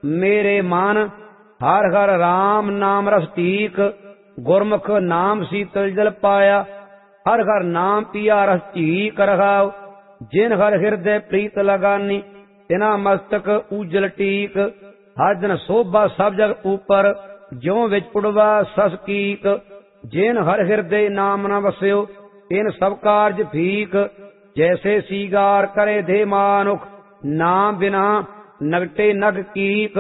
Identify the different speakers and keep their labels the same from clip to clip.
Speaker 1: मेरे मन। हर हर राम नाम रस टीक, गुरमुख नाम शीतल जल पाया। हर हर नाम पिया रस चीक रखाओ, जिन हर हृदय प्रीत लगानी, तिना मस्तक उजल टीक। हर दिन शोभा सब जग ऊपर, ज्यों विच पुड़वा सस कीक। जिन हर हृदय नाम न वस्यो, तिन सब कारज फीक। जैसे सीगार करे दे मानुख, नाम बिना नगटे नग कीक।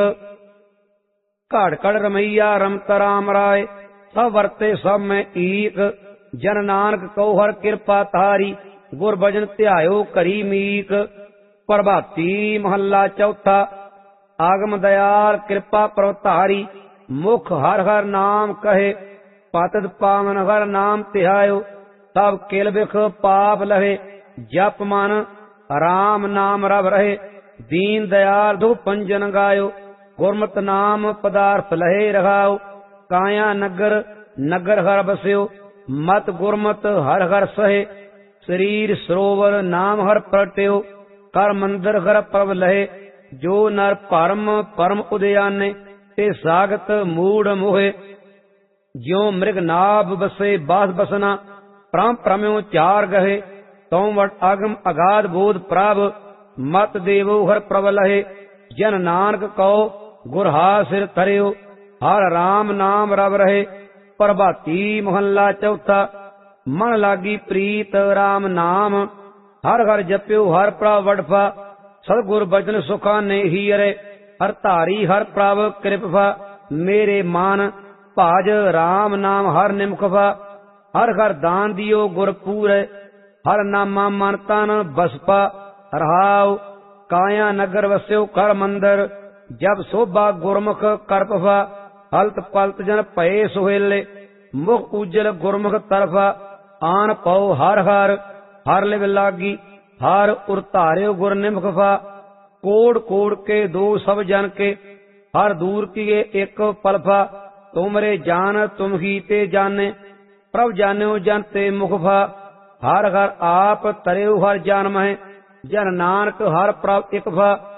Speaker 1: घड़ घड़ रमैया रमत राम राय, सब वरते सब में ईक। जन नानक कहो हर कृपा तारी, गुर भजन ध्यायो करी मीक। प्रभाती महला चौथा। आगम दयाल कृपा प्रवतारी, मुख हर हर नाम कहे। पतत पावन हर नाम ध्यायो, तब किल बिख पाप लहे। जप मन राम नाम रव रहे, दीन दयाल दुख पंजन गायो। गुरमत नाम पदार्थ लहे रखाओ, काया नगर नगर हर बस्यो। मत गुरमत हर हर सहे, शरीर सरोवर नाम हर प्रगट्यो। कर मंदिर हर प्रभ लहे, जो नर परम परम उदयाने। ते सागत मूढ़ मोहे, ज्यों मृग नाभ बसे बास बसना। परम प्रम्यो चार गहे, तौ वट आगम अगाध बोध प्रभ। मत देवो हर प्रभ लहे, जन नानक कहो गुरहा सिर धरियो। हर राम नाम रव रहे, प्रभाती मोहल्ला चौथा। मन लागी प्रीत राम नाम, हर हर जप्यो हर प्रभ वडफा। सतगुर बचन सुखा ने ही अरे, हर धारी हर प्रभ कृपा। मेरे मान भाज राम नाम हर निमखफा। हर हर दान दियो गुर पूरे, हर नामा मन तन बसपा। रहाओ काया नगर वस्यो कर मंदिर, जब शोभा गुरमुख करपफा। हलत पलत जन भये सुहेले, मुख उज्जल गुरमुख तरफा। आन पौ हर हर हर लिव लागी, हर उर धार्यो गुर निमखफा। कोड़ कोड़ के दो सब जन के, हर दूर किए एक पलफा। तुमरे जान तुम ही ते जाने, प्रभ जान्यो जन ते मुखफा। हर हर आप तरेउ हर जान मह, जन नानक हर प्रभ इकफा।